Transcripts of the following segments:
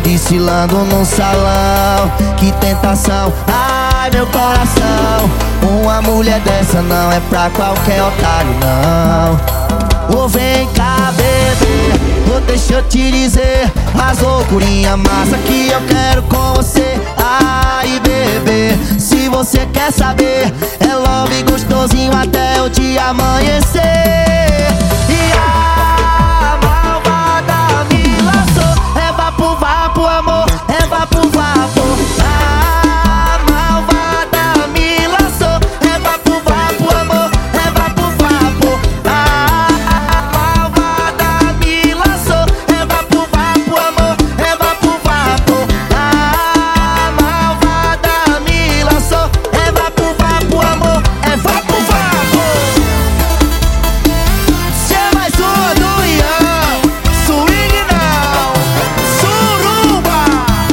desfilando no salão. Que tentação, ai meu coração. Uma mulher dessa não é pra qualquer otário não. Ô vem cá bebê, ô deixa eu te dizer as loucurinhas massa que eu quero com você. Ai bebê, se você quer saber, é love gostosinho até o dia amanhecer. E a malvada me laçou, é vapo vapo amor, é vapo vapo. A malvada me laçou, é vapo vapo amor, é vapo vapo. A malvada me laçou, é vapo vapo amor, é vapo vapo. A malvada me laçou, é vapo vapo amor, é vapo vapo. Cê é mais uma do Ian, swing não, suruba.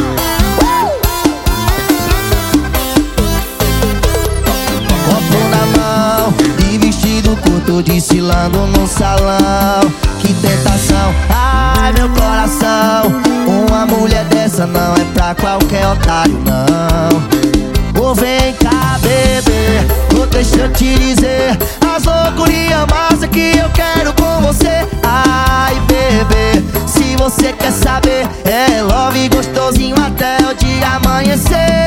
Copo na mão e vestido curto desfilando no salão. Que tentação, ai meu coração. Uma mulher dessa não é pra qualquer otário não. Ô vem cá bebê, ô deixa eu te dizer as loucurinhas massa que eu quero com você. Ai bebê, se você quer saber, é love gostosinho até o dia amanhecer.